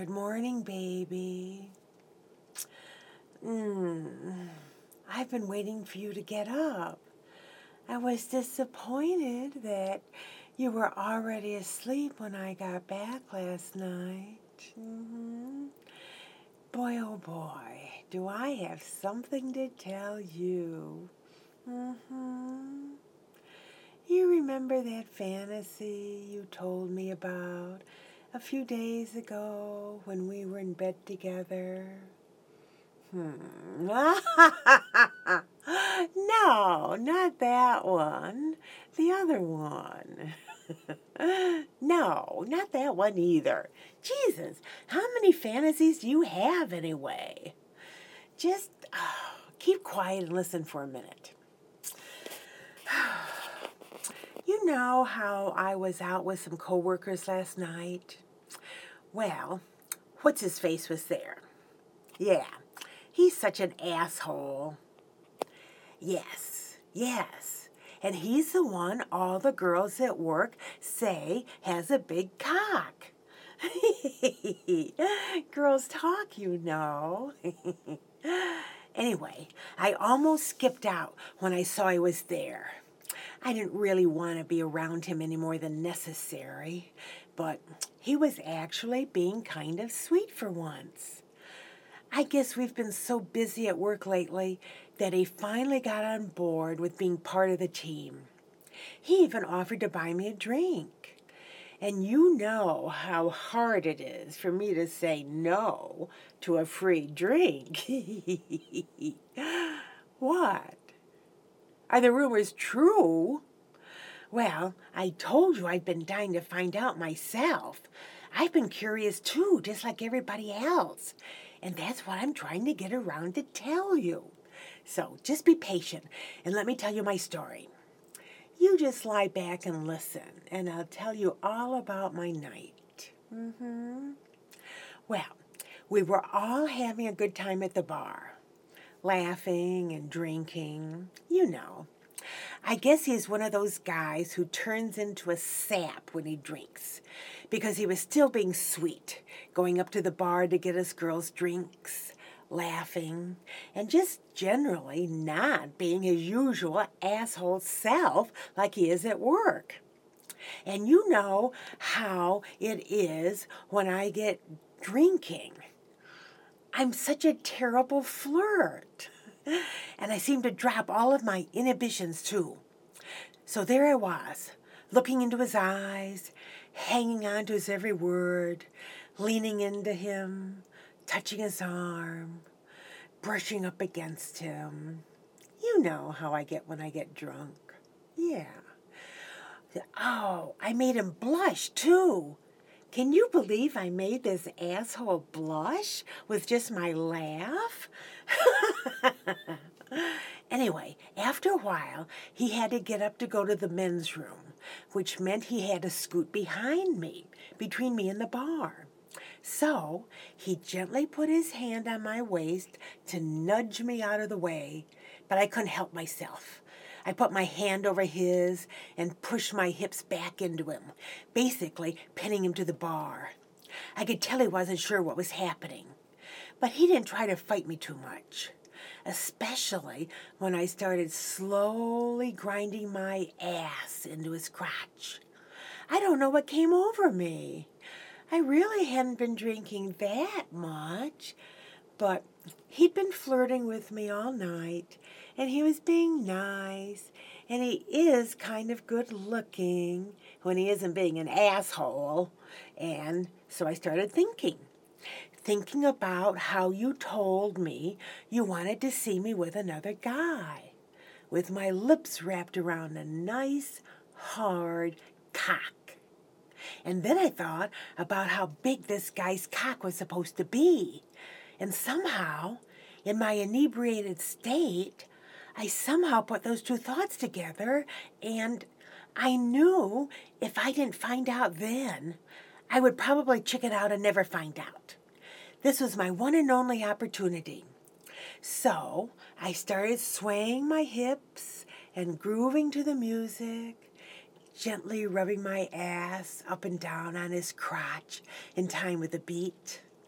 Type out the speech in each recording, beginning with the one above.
Good morning, baby. I've been waiting for you to get up. I was disappointed that you were already asleep when I got back last night. Boy, oh boy, do I have something to tell you. You remember that fantasy you told me about a few days ago when we were in bed together? No, not that one. The other one. No, not that one either. Jesus, how many fantasies do you have anyway? Just keep quiet and listen for a minute. You know how I was out with some coworkers last night? Well, what's-his-face was there. Yeah, he's such an asshole. Yes. And he's the one all the girls at work say has a big cock. Girls talk, you know. Anyway, I almost skipped out when I saw he was there. I didn't really want to be around him any more than necessary, but he was actually being kind of sweet for once. I guess we've been so busy at work lately that he finally got on board with being part of the team. He even offered to buy me a drink. And you know how hard it is for me to say no to a free drink. What? Are the rumors true? Well, I told you I've been dying to find out myself. I've been curious too, just like everybody else. And that's what I'm trying to get around to tell you. So just be patient and let me tell you my story. You just lie back and listen, and I'll tell you all about my night. Well, we were all having a good time at the bar, laughing and drinking, you know. I guess he's one of those guys who turns into a sap when he drinks, because he was still being sweet, going up to the bar to get us girls drinks, laughing, and just generally not being his usual asshole self like he is at work. And you know how it is when I get drinking. I'm such a terrible flirt. And I seem to drop all of my inhibitions too. So there I was, looking into his eyes, hanging on to his every word, leaning into him, touching his arm, brushing up against him. You know how I get when I get drunk. Yeah. Oh, I made him blush too. Can you believe I made this asshole blush with just my laugh? Anyway, after a while, he had to get up to go to the men's room, which meant he had to scoot behind me, between me and the bar. So he gently put his hand on my waist to nudge me out of the way, but I couldn't help myself. I put my hand over his and pushed my hips back into him, basically pinning him to the bar. I could tell he wasn't sure what was happening, but he didn't try to fight me too much, especially when I started slowly grinding my ass into his crotch. I don't know what came over me. I really hadn't been drinking that much, but he'd been flirting with me all night, and he was being nice, and he is kind of good looking when he isn't being an asshole. And so I started thinking about how you told me you wanted to see me with another guy, with my lips wrapped around a nice, hard cock. And then I thought about how big this guy's cock was supposed to be. And somehow, in my inebriated state, I somehow put those two thoughts together, and I knew if I didn't find out then, I would probably chicken out and never find out. This was my one and only opportunity. So I started swaying my hips and grooving to the music, gently rubbing my ass up and down on his crotch in time with the beat.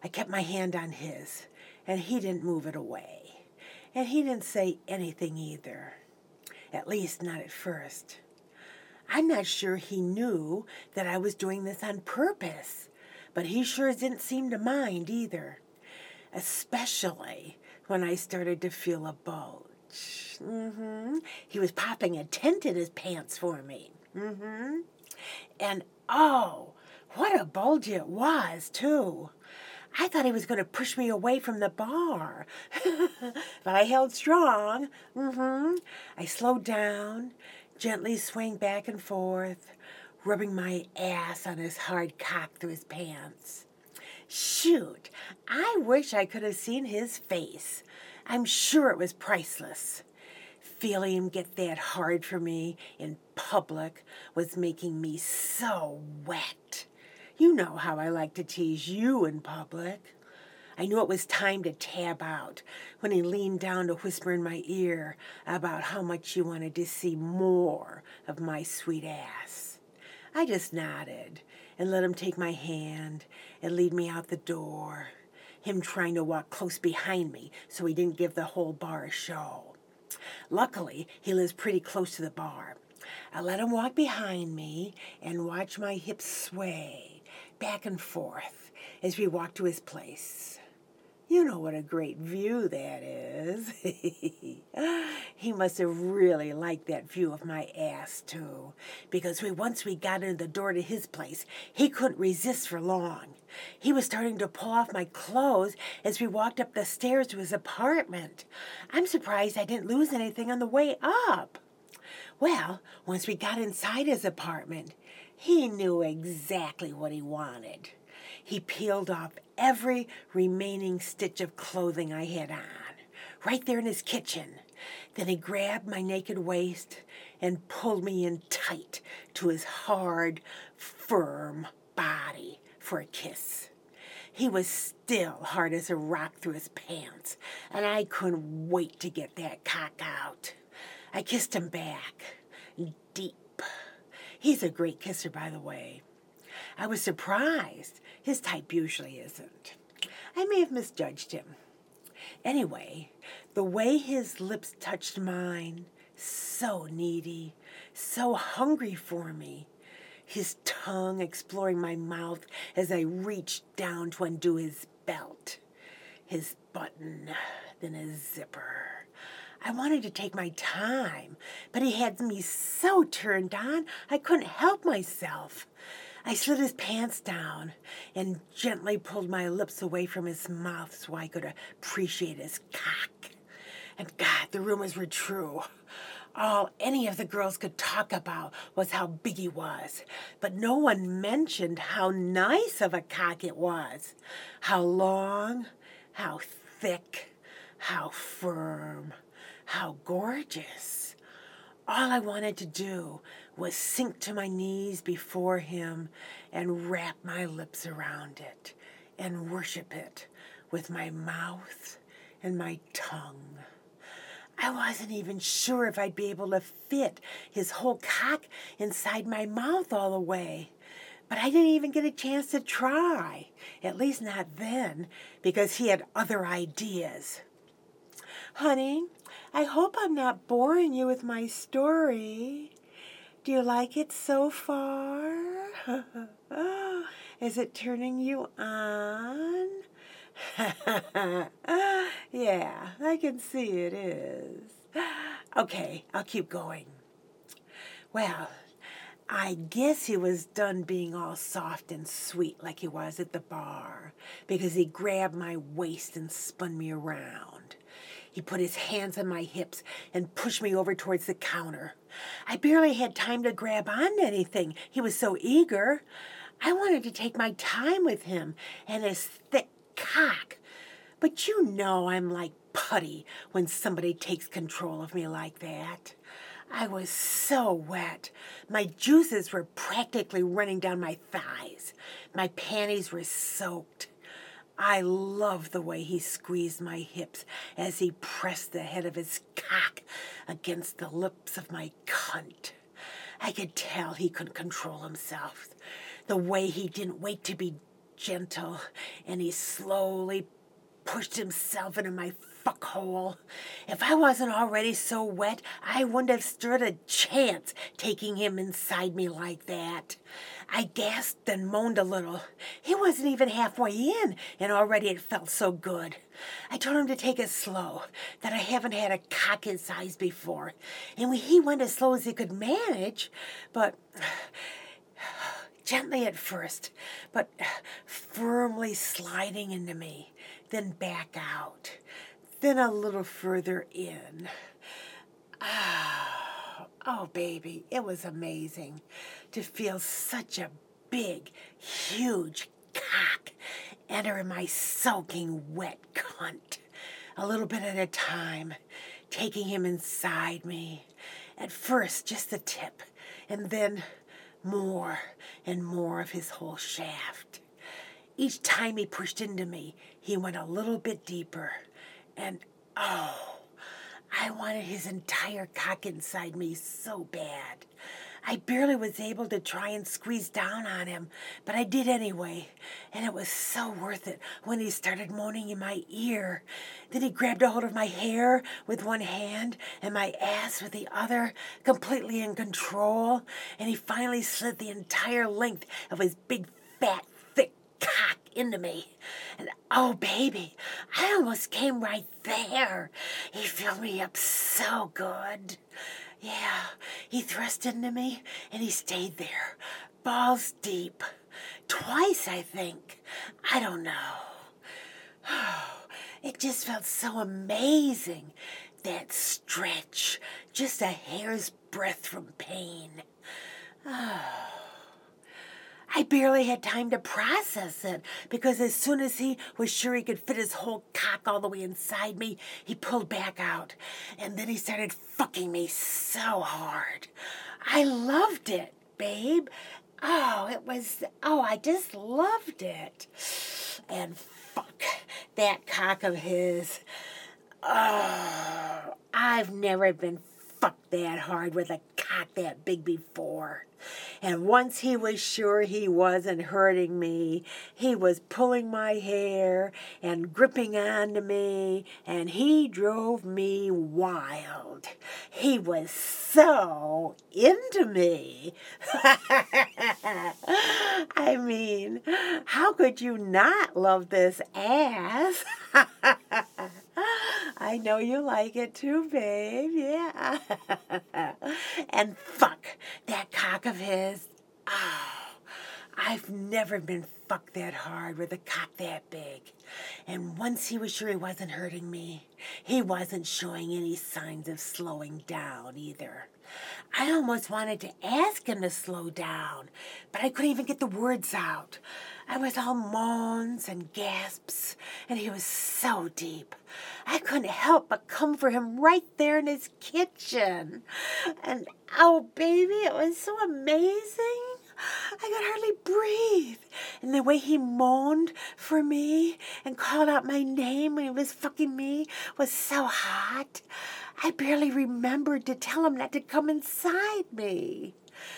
I kept my hand on his, and he didn't move it away. And he didn't say anything either. At least not at first. I'm not sure he knew that I was doing this on purpose, but he sure didn't seem to mind either, especially when I started to feel a bulge. He was popping a tent in his pants for me. And oh, what a bulge it was, too. I thought he was going to push me away from the bar, but I held strong. I slowed down, gently swaying back and forth, rubbing my ass on his hard cock through his pants. Shoot, I wish I could have seen his face. I'm sure it was priceless. Feeling him get that hard for me in public was making me so wet. You know how I like to tease you in public. I knew it was time to tab out when he leaned down to whisper in my ear about how much he wanted to see more of my sweet ass. I just nodded and let him take my hand and lead me out the door, him trying to walk close behind me so he didn't give the whole bar a show. Luckily, he lives pretty close to the bar. I let him walk behind me and watch my hips sway back and forth as we walked to his place. You know what a great view that is. He must have really liked that view of my ass, too, because once we got into the door to his place, he couldn't resist for long. He was starting to pull off my clothes as we walked up the stairs to his apartment. I'm surprised I didn't lose anything on the way up. Well, once we got inside his apartment, he knew exactly what he wanted. He peeled off every remaining stitch of clothing I had on, right there in his kitchen. Then he grabbed my naked waist and pulled me in tight to his hard, firm body for a kiss. He was still hard as a rock through his pants, and I couldn't wait to get that cock out. I kissed him back, deep. He's a great kisser, by the way. I was surprised. His type usually isn't. I may have misjudged him. Anyway, the way his lips touched mine, so needy, so hungry for me. His tongue exploring my mouth as I reached down to undo his belt. His button, then his zipper. I wanted to take my time, but he had me so turned on I couldn't help myself. I slid his pants down and gently pulled my lips away from his mouth so I could appreciate his cock. And God, the rumors were true. All any of the girls could talk about was how big he was, but no one mentioned how nice of a cock it was. How long, how thick, how firm, how gorgeous. All I wanted to do was sink to my knees before him and wrap my lips around it and worship it with my mouth and my tongue. I wasn't even sure if I'd be able to fit his whole cock inside my mouth all the way. But I didn't even get a chance to try, at least not then, because he had other ideas. Honey, I hope I'm not boring you with my story. Do you like it so far? Is it turning you on? Yeah, I can see it is. Okay, I'll keep going. Well, I guess he was done being all soft and sweet like he was at the bar, because he grabbed my waist and spun me around. He put his hands on my hips and pushed me over towards the counter. I barely had time to grab onto anything. He was so eager. I wanted to take my time with him and his thick cock. But you know I'm like putty when somebody takes control of me like that. I was so wet. My juices were practically running down my thighs. My panties were soaked. I loved the way he squeezed my hips as he pressed the head of his cock against the lips of my cunt. I could tell he couldn't control himself. The way he didn't wait to be gentle, and he slowly pushed himself into my fuck hole. If I wasn't already so wet, I wouldn't have stood a chance taking him inside me like that. I gasped and moaned a little. He wasn't even halfway in, and already it felt so good. I told him to take it slow, that I haven't had a cock his size before. And he went as slow as he could manage, but gently at first, but firmly sliding into me, then back out, then a little further in. Oh, baby, it was amazing to feel such a big, huge cock enter my soaking wet cunt, a little bit at a time, taking him inside me. At first, just the tip, and then more and more of his whole shaft. Each time he pushed into me, he went a little bit deeper, and oh, I wanted his entire cock inside me so bad. I barely was able to try and squeeze down on him, but I did anyway, and it was so worth it when he started moaning in my ear. Then he grabbed a hold of my hair with one hand and my ass with the other, completely in control, and he finally slid the entire length of his big, fat, thick cock into me. And oh, baby, I almost came right there. He filled me up so good. Yeah, he thrust into me, and he stayed there, balls deep. Twice, I think. I don't know. It just felt so amazing, that stretch, just a hair's breadth from pain. I barely had time to process it, because as soon as he was sure he could fit his whole cock all the way inside me, he pulled back out, and then he started fucking me so hard. I loved it, babe. I just loved it. And fuck, that cock of his. Oh, I've never been fucked that hard with a cock that big before. And once he was sure he wasn't hurting me, he was pulling my hair and gripping onto me, and he drove me wild. He was so into me. I mean, how could you not love this ass? I know you like it too, babe. Yeah. And fuck, that cock of his. Oh, I've never been fucked that hard with a cock that big. And once he was sure he wasn't hurting me, he wasn't showing any signs of slowing down either. I almost wanted to ask him to slow down, but I couldn't even get the words out. I was all moans and gasps, and he was so deep. I couldn't help but come for him right there in his kitchen. And oh, baby, it was so amazing. I could hardly breathe. And the way he moaned for me and called out my name when he was fucking me was so hot. I barely remembered to tell him not to come inside me.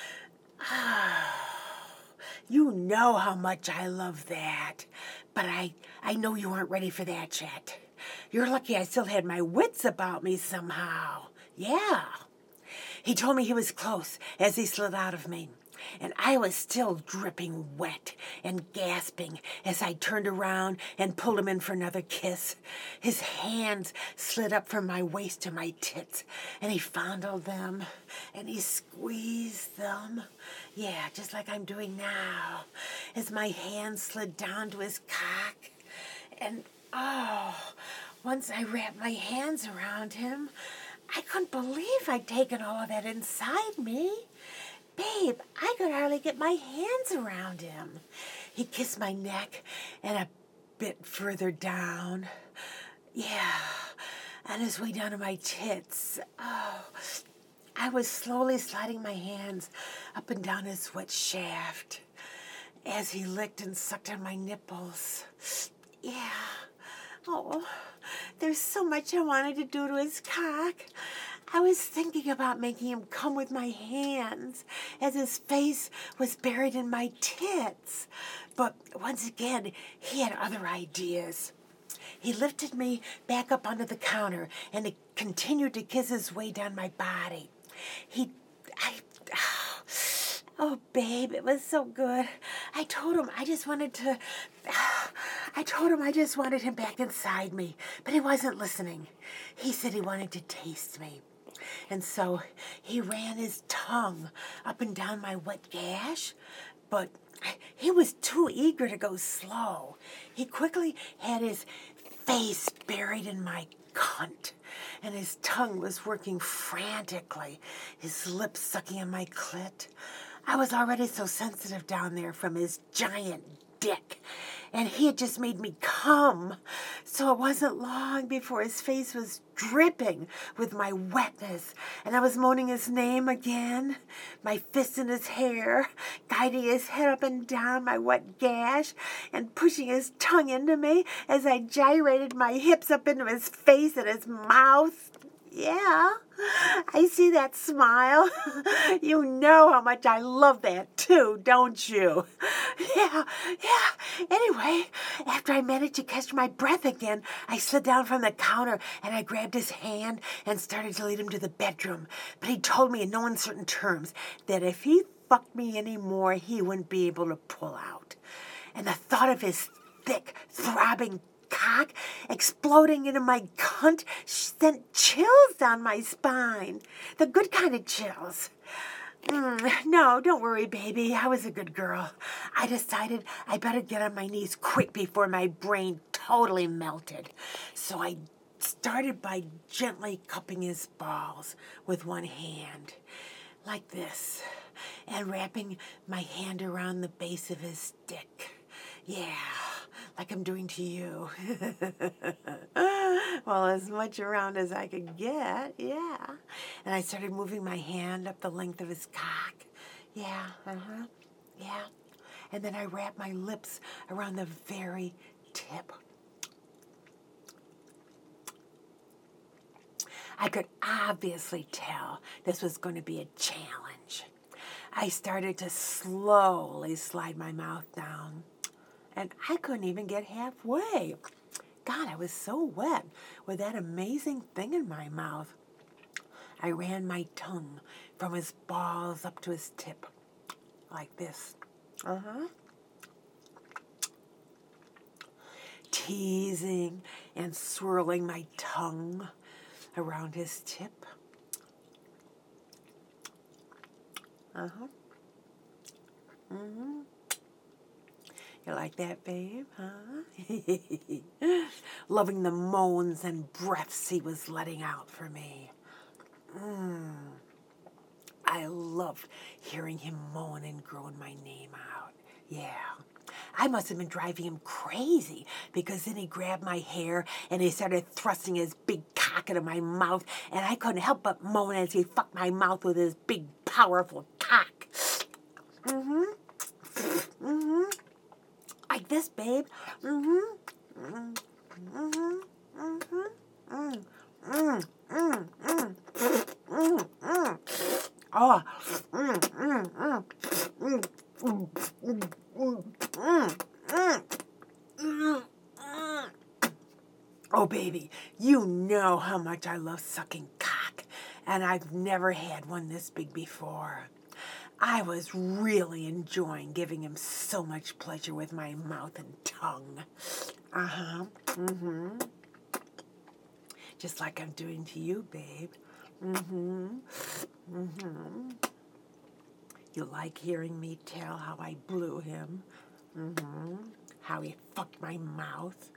You know how much I love that. But I know you aren't ready for that yet. You're lucky I still had my wits about me somehow. Yeah. He told me he was close as he slid out of me, and I was still dripping wet and gasping as I turned around and pulled him in for another kiss. His hands slid up from my waist to my tits, and he fondled them, and he squeezed them. Yeah, just like I'm doing now, as my hands slid down to his cock. And once I wrapped my hands around him, I couldn't believe I'd taken all of that inside me. Babe, I could hardly get my hands around him. He kissed my neck and a bit further down. Yeah, on his way down to my tits. Oh, I was slowly sliding my hands up and down his wet shaft as he licked and sucked on my nipples. Yeah. Oh, there's so much I wanted to do to his cock. I was thinking about making him come with my hands as his face was buried in my tits. But once again, he had other ideas. He lifted me back up onto the counter and he continued to kiss his way down my body. Oh, babe, it was so good. I told him I just wanted him back inside me, but he wasn't listening. He said he wanted to taste me. And so he ran his tongue up and down my wet gash, but he was too eager to go slow. He quickly had his face buried in my cunt, and his tongue was working frantically, his lips sucking on my clit. I was already so sensitive down there from his giant dick, and he had just made me come. So it wasn't long before his face was dripping with my wetness, and I was moaning his name again, my fist in his hair, guiding his head up and down my wet gash, and pushing his tongue into me as I gyrated my hips up into his face and his mouth. Yeah, I see that smile. You know how much I love that too, don't you? Yeah. Anyway, after I managed to catch my breath again, I slid down from the counter and I grabbed his hand and started to lead him to the bedroom. But he told me in no uncertain terms that if he fucked me anymore, he wouldn't be able to pull out. And the thought of his thick, throbbing cock exploding into my cunt sent chills down my spine. The good kind of chills. No, don't worry, baby. I was a good girl. I decided I better get on my knees quick before my brain totally melted. So I started by gently cupping his balls with one hand, like this, and wrapping my hand around the base of his dick. Yeah, like I'm doing to you. Well, as much around as I could get, yeah. And I started moving my hand up the length of his cock. Yeah, yeah. And then I wrapped my lips around the very tip. I could obviously tell this was going to be a challenge. I started to slowly slide my mouth down. And I couldn't even get halfway. God, I was so wet with that amazing thing in my mouth. I ran my tongue from his balls up to his tip, like this. Teasing and swirling my tongue around his tip. You like that, babe, huh? Loving the moans and breaths he was letting out for me. I loved hearing him moan and groan my name out. Yeah. I must have been driving him crazy because then he grabbed my hair and he started thrusting his big cock into my mouth, and I couldn't help but moan as he fucked my mouth with his big, powerful cock. Like this, babe. Oh. Oh, baby, you know how much I love sucking cock, and I've never had one this big before. I was really enjoying giving him so much pleasure with my mouth and tongue. Just like I'm doing to you, babe. You like hearing me tell how I blew him? How he fucked my mouth?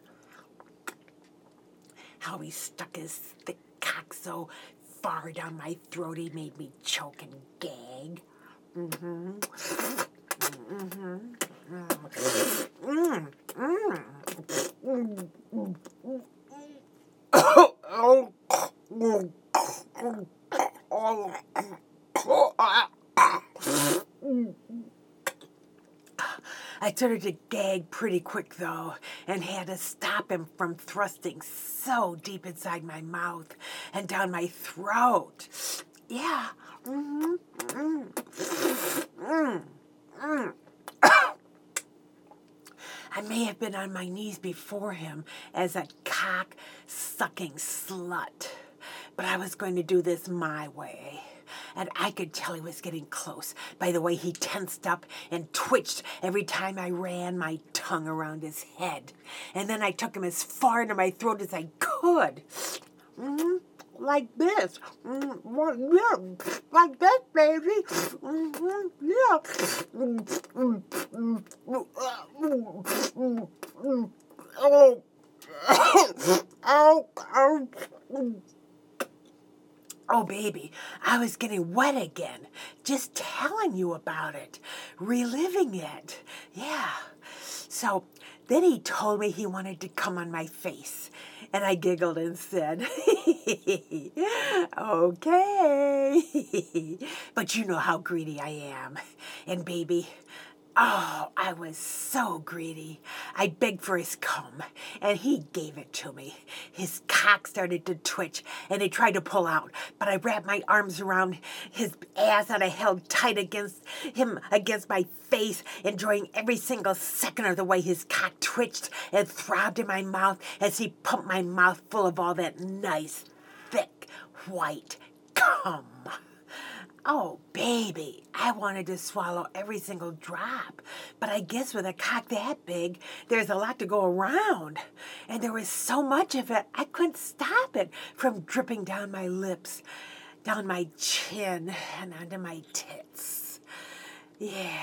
How he stuck his thick cock so far down my throat he made me choke and gag? I started to gag pretty quick, though, and had to stop him from thrusting so deep inside my mouth and down my throat. Yeah. I may have been on my knees before him as a cock-sucking slut, but I was going to do this my way. And I could tell he was getting close by the way he tensed up and twitched every time I ran my tongue around his head. And then I took him as far into my throat as I could. Like this. Yeah, like that, baby. Yeah. Oh. Oh, baby, I was getting wet again. Just telling you about it. Reliving it. Yeah. So then he told me he wanted to come on my face. And I giggled and said, okay. But you know how greedy I am. And baby, oh, I was so greedy. I begged for his cum, and he gave it to me. His cock started to twitch, and he tried to pull out, but I wrapped my arms around his ass, and I held tight against my face, enjoying every single second of the way his cock twitched and throbbed in my mouth as he pumped my mouth full of all that nice, thick, white cum. Oh, baby, I wanted to swallow every single drop. But I guess with a cock that big, there's a lot to go around. And there was so much of it, I couldn't stop it from dripping down my lips, down my chin, and onto my tits. Yeah.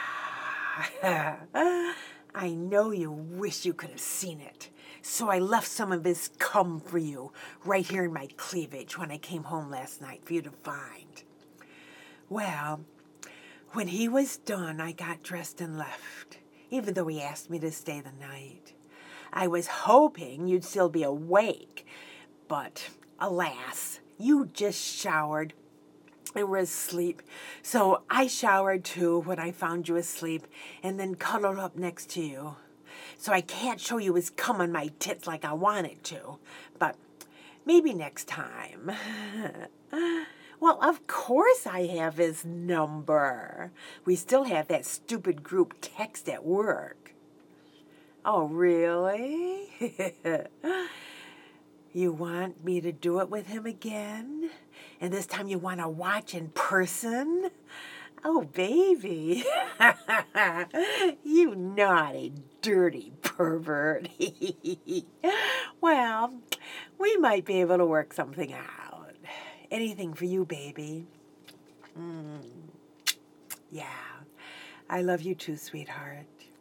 I know you wish you could have seen it. So I left some of his cum for you right here in my cleavage when I came home last night for you to find. Well, when he was done, I got dressed and left, even though he asked me to stay the night. I was hoping you'd still be awake, but alas, you just showered and were asleep. So I showered too when I found you asleep and then cuddled up next to you. So I can't show you his cum on my tits like I wanted to, but maybe next time. Well, of course I have his number. We still have that stupid group text at work. Oh, really? You want me to do it with him again? And this time you want to watch in person? Oh, baby. You naughty, dirty pervert. Well, we might be able to work something out. Anything for you, baby. Yeah. I love you too, sweetheart.